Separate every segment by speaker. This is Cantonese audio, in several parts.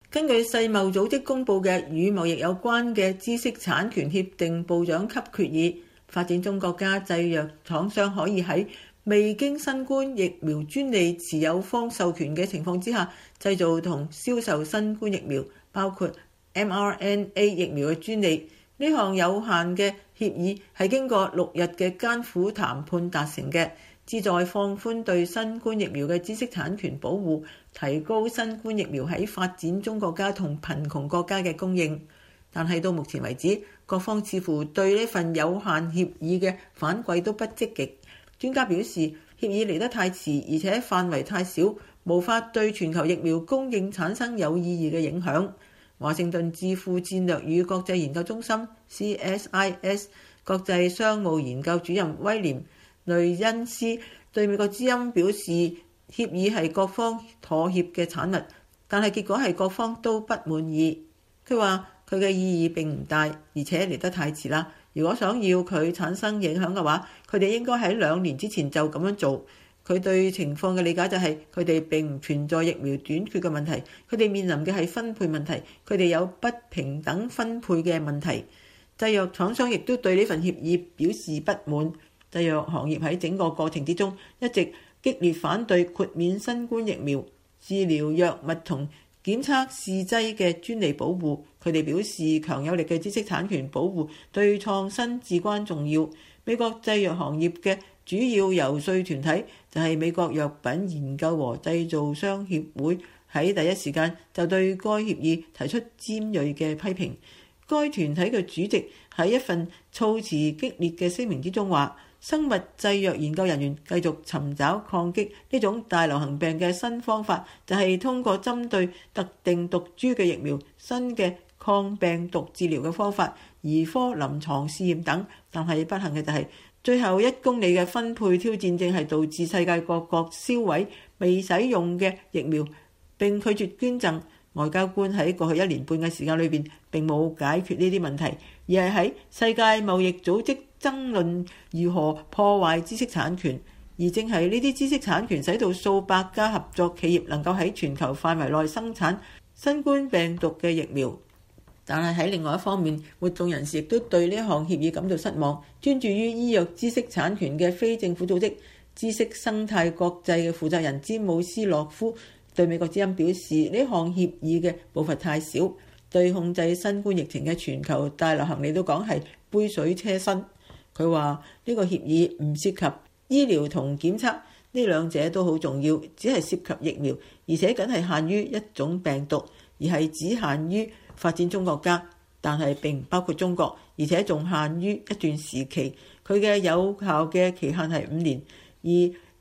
Speaker 1: 根據世貿組織公佈嘅與貿易有關嘅知識產權協定部長級決議，發展中國家製藥廠商可以喺未經新冠疫苗專利持有方授權嘅情況之下，製造同銷售新冠疫苗，包括 mRNA 疫苗嘅專利。呢項有限嘅協議係經過6日嘅艱苦談判達成嘅，旨在放寬對新冠疫苗嘅知識產權保護，提高新冠疫苗喺發展中國家同貧窮國家嘅供應。但係到目前為止，各方似乎對呢份有限協議嘅反饋都不積極。專家表示，協議嚟得太遲，而且範圍太小，無法對全球疫苗供應產生有意義嘅影響。華盛頓智庫戰略與國際研究中心 CSIS 國際商務研究主任威廉雷恩斯對美國之音表示，協議係各方妥協嘅產物，但係結果係各方都不滿意。佢話佢嘅意義並唔大，而且嚟得太遲啦。如果想要佢產生影響嘅話，佢哋應該喺2年之前就咁樣做。佢對情況嘅理解就係佢哋並唔存在疫苗短缺嘅問題，佢哋面臨嘅係分配問題，佢哋有不平等分配嘅問題。製藥廠商亦都對呢份協議表示不滿。製藥行業喺整個過程之中一直激烈反對豁免新冠疫苗、治療藥物同檢測試劑嘅專利保護。佢哋表示強有力嘅知識產權保護對創新至關重要。美國製藥行業嘅主要遊說團體就係美國藥品研究和製造商協會，喺第一時間就對該協議提出尖鋭嘅批評。該團體嘅主席喺一份措辭激烈嘅聲明之中話，生物製藥研究人員繼續尋找抗擊呢種大流行病嘅新方法，就係通過針對特定毒株嘅疫苗、新嘅抗病毒治療嘅方法、兒科臨床試驗等。但係不幸嘅就係，最後1公里嘅分配挑戰正係導致世界各國銷毀未使用嘅疫苗並拒絕捐贈。外交官喺過去1年半嘅時間裏邊並冇解決呢啲問題，而係喺世界貿易組織爭論如何破壞知識產權。而正係呢啲知識產權使到數百家合作企業能夠喺全球範圍內生產新冠病毒嘅疫苗。但係喺另外一方面，活動人士亦都對呢項協議感到失望。專注於醫藥知識產權嘅非政府組織知識生態國際嘅負責人詹姆斯洛夫對美國之音表示，呢項協議嘅步伐太少，對控制新冠疫情嘅全球大流行嚟到講係杯水車薪。佢話呢個協議唔涉及醫療同檢測，呢兩者都好重要，只係涉及疫苗，而且僅係限於一種病毒，而係只限於發展中國家，但係並唔包括中國，而且仲限於一段時期。佢嘅有效嘅期限係5年，而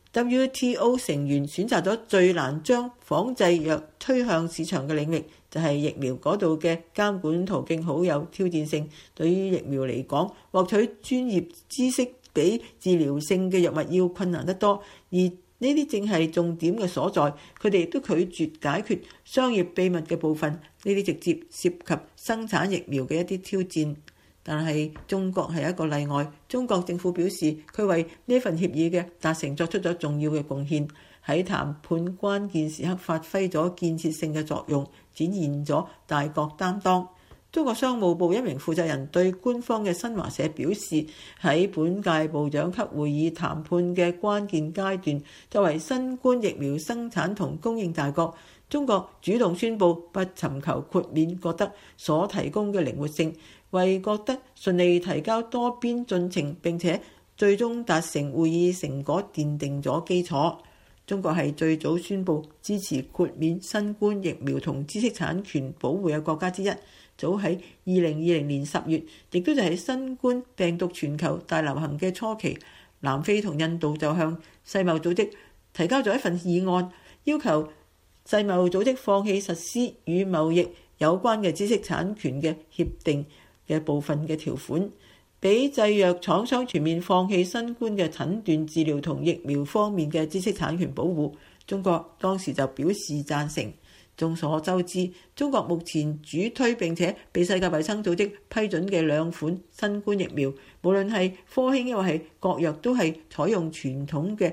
Speaker 1: WTO 成員選擇咗最難將仿製藥推向市場嘅領域，就係疫苗嗰度嘅監管途徑好有挑戰性。對於疫苗嚟講，獲取專業知識比治療性嘅藥物要困難得多，而呢啲正係重點嘅所在。佢哋亦都拒絕解決商業秘密嘅部分，呢啲直接涉及生產疫苗嘅一啲挑戰。但係中國係一個例外。中國政府表示，佢為呢份協議嘅達成作出咗重要嘅貢獻，喺談判關鍵時刻發揮咗建設性嘅作用，展現咗大國擔當。中國商務部一名負責人對官方嘅新華社表示，喺本屆部長級會議談判嘅關鍵階段，作為新冠疫苗生產同供應大國，中國主動宣布不尋求豁免各德所提供嘅靈活性，為各德順利提交多邊進程並且最終達成會議成果奠定咗基礎。中國係最早宣布支持豁免新冠疫苗同知識產權保護嘅國家之一。早喺2020年10月，亦都就係新冠病毒全球大流行嘅初期，南非同印度就向世貿組織提交咗一份議案，要求世貿組織放棄實施與貿易有關嘅知識產權嘅協定嘅部分嘅條款，俾製藥廠商全面放棄新冠嘅診斷治療同疫苗方面嘅知識產權保護。中國當時就表示贊成。眾所周知，中國目前主推並且被世界衛生組織批准嘅2款新冠疫苗，無論係科興抑或係國藥，都係採用傳統嘅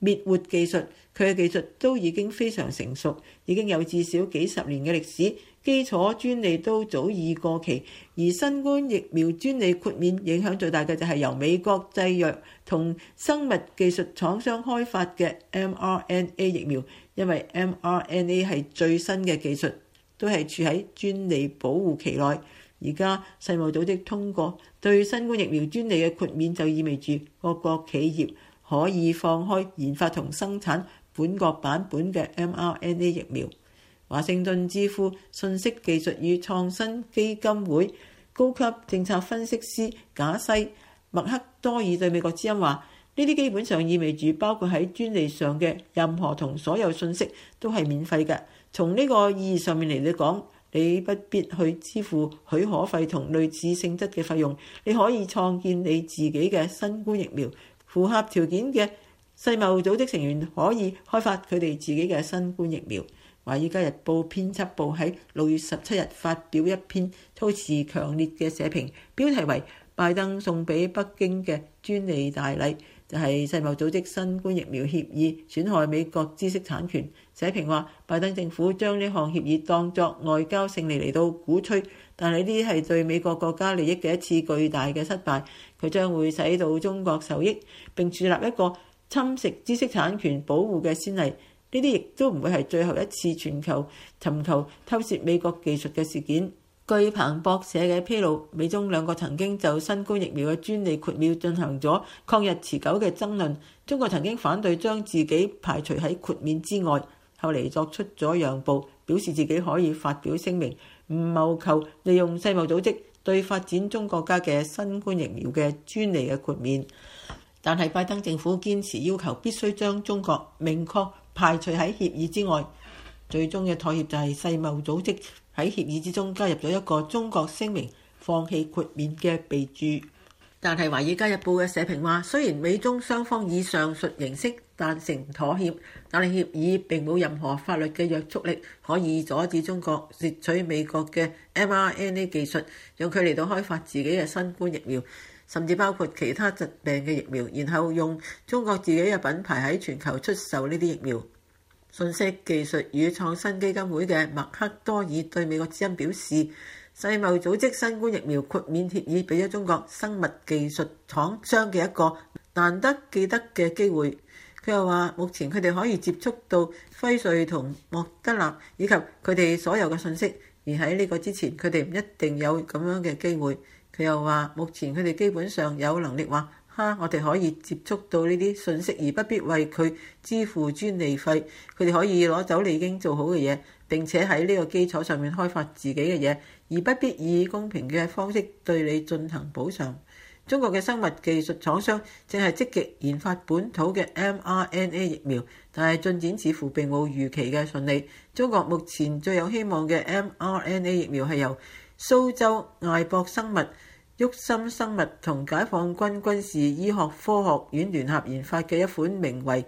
Speaker 1: 滅活技術，佢嘅技術都已經非常成熟，已經有至少幾十年嘅歷史，基礎專利都早已過期。而新冠疫苗專利豁免影響最大嘅就係由美國製藥同生物技術廠商開發嘅 mRNA 疫苗，因為 mRNA 係最新嘅技術，都係處喺專利保護期內。而家世貿組織通過對新冠疫苗專利嘅豁免，就意味住各國企業可以放開研發同生產本國版本嘅 mRNA 疫苗。華盛頓智庫信息技術與創新基金會高級政策分析師賈西麥克多爾對美國之音話：呢啲基本上意味住包括喺專利上嘅任何同所有信息都係免費嘅。從呢個意義上面嚟講，你不必去支付許可費同類似性質嘅費用，你可以創建你自己嘅新冠疫苗。符合條件嘅世貿組織成員可以開發佢哋自己嘅新冠疫苗。華爾街日報編輯部喺6月17日發表一篇措辭強烈嘅社評，標題為拜登送俾北京嘅專利大禮，就係世貿組織新冠疫苗協議損害美國知識產權。社評話，拜登政府將呢項協議當作外交勝利嚟到鼓吹，但係呢啲係對美國國家利益嘅一次巨大嘅失敗。佢將會使到中國受益，並樹立一個侵蝕知識產權保護嘅先例。呢啲亦都唔會係最後一次全球尋求偷竊美國技術嘅事件。據彭博社嘅披露，美中兩國曾經就新冠疫苗嘅專利豁免進行咗曠日持久嘅爭論。中國曾經反對將自己排除喺豁免之外，後嚟作出咗讓步，表示自己可以發表聲明，唔謀求利用世貿組織對發展中國家嘅新冠疫苗嘅專利嘅豁免。但係拜登政府堅持要求必須將中國明確排除喺協議之外，最終嘅妥協就係世貿組織喺協議之中加入咗一個中國聲明放棄豁免嘅備註。但係《華爾街日報》嘅社評話，雖然美中雙方以上述形式達成妥協，但係協議並冇任何法律嘅約束力，可以阻止中國竊取美國嘅 mRNA 技術，用佢嚟到開發自己嘅新冠疫苗，甚至包括其他疾病嘅疫苗，然後用中國自己嘅品牌喺全球出售呢啲疫苗。信息技術與創新基金會嘅麥克多爾對美國之音表示，世貿組織新冠疫苗豁免協議俾咗中國生物技術廠商嘅一個難得記得嘅機會。佢又話，目前佢哋可以接觸到輝瑞同莫德納以及佢哋所有嘅信息，而喺呢個之前，佢哋唔一定有咁樣嘅機會。佢又話，目前佢哋基本上有能力話，我哋可以接觸到呢啲信息，而不必為佢支付專利費。佢哋可以攞走你已經做好嘅嘢，並且喺呢個基礎上面開發自己嘅嘢，而不必以公平嘅方式對你進行補償。中國嘅生物技術廠商正係積極研發本土嘅 mRNA 疫苗，但係進展似乎並冇預期嘅順利。中國目前最有希望嘅 mRNA 疫苗係由蘇州艾博生物、沃森生物同解放軍軍事醫學科學院聯合研發嘅一款名為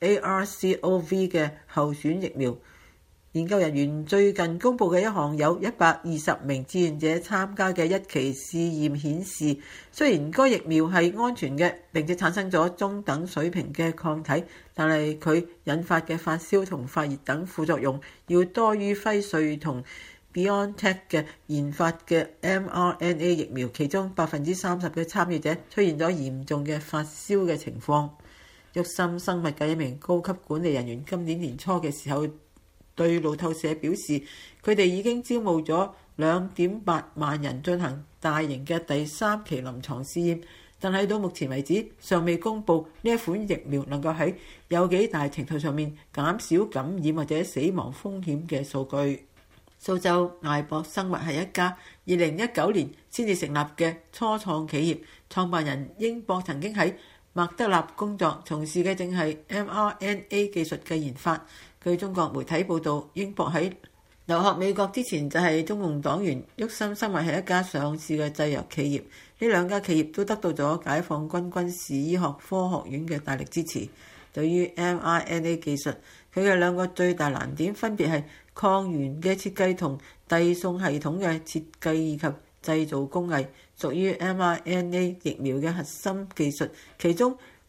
Speaker 1: ARCOV 嘅候選疫苗。研究人員最近公布嘅一項有120名志願者參加嘅一期試驗顯示，雖然該疫苗係安全嘅，並且產生咗中等水平嘅抗體，但係佢引發嘅發燒同發熱等副作用要多於輝瑞同 BioNTech 嘅研發嘅 mRNA 疫苗，其中30%嘅參與者出現咗嚴重嘅發燒嘅情況。沃森生物嘅一名高級管理人員今年年初嘅時候對路透社表示，佢哋已經招募咗2.8萬人進行大型嘅第3期臨床試驗，但係到目前為止尚未公布呢一款疫苗能夠喺有幾大程度上面減少感染或者死亡風險嘅數據。蘇州艾博生物係一家2019年先至成立嘅初創企業，創辦人英博曾經喺麥德納工作，從事嘅正係 mRNA 技術嘅研發。據中國媒體報道，英博喺留學美國之前就係中共黨員。沃森生物係一家上市嘅製藥企業，呢兩家企業都得到咗解放軍軍事醫學科學院嘅大力支持。對於 mRNA 技術，佢嘅兩個最大難點分別係抗原嘅設計同遞送系統嘅設計以及製造工藝，屬於 mRNA 疫苗嘅核心技術。其中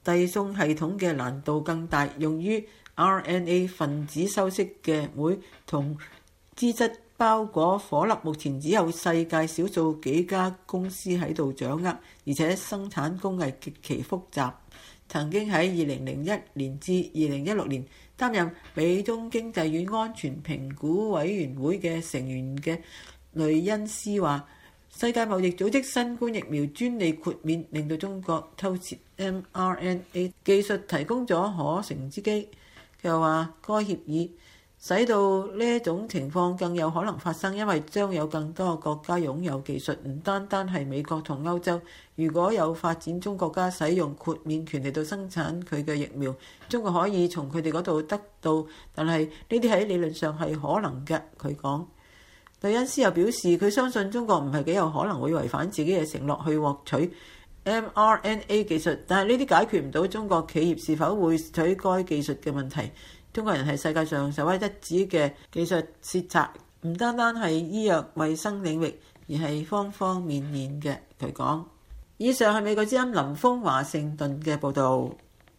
Speaker 1: 遞送系統嘅難度更大，用於 RNA 分子修飾嘅酶同脂質包裹顆粒目前只有世界少數幾家公司喺度掌握，而且生產工藝極其複雜。曾經喺2001年至2016年擔任美中經濟與安全評估委員會嘅成員嘅雷恩斯話，世界貿易組織新冠疫苗專利豁免令到中國偷竊 mRNA 技術提供咗可乘之機。佢又話，該協議使到呢種情況更有可能發生，因為將有更多國家擁有技術，唔單單係美國同歐洲。如果有發展中國家使用豁免權嚟到生產佢嘅疫苗，中國可以從佢哋嗰度得到，但係呢啲喺理論上係可能嘅。佢講，雷恩斯又表示，佢相信中國唔係幾有可能會違反自己嘅承諾去獲取 mRNA 技術，但係呢啲解決唔到中國企業是否會取該技術嘅問題。中國人係世界上首屈一指嘅技術竊賊，唔單單係醫藥衛生領域，而係方方面面嘅。佢講。以上係美國之音林峰華盛頓嘅報導。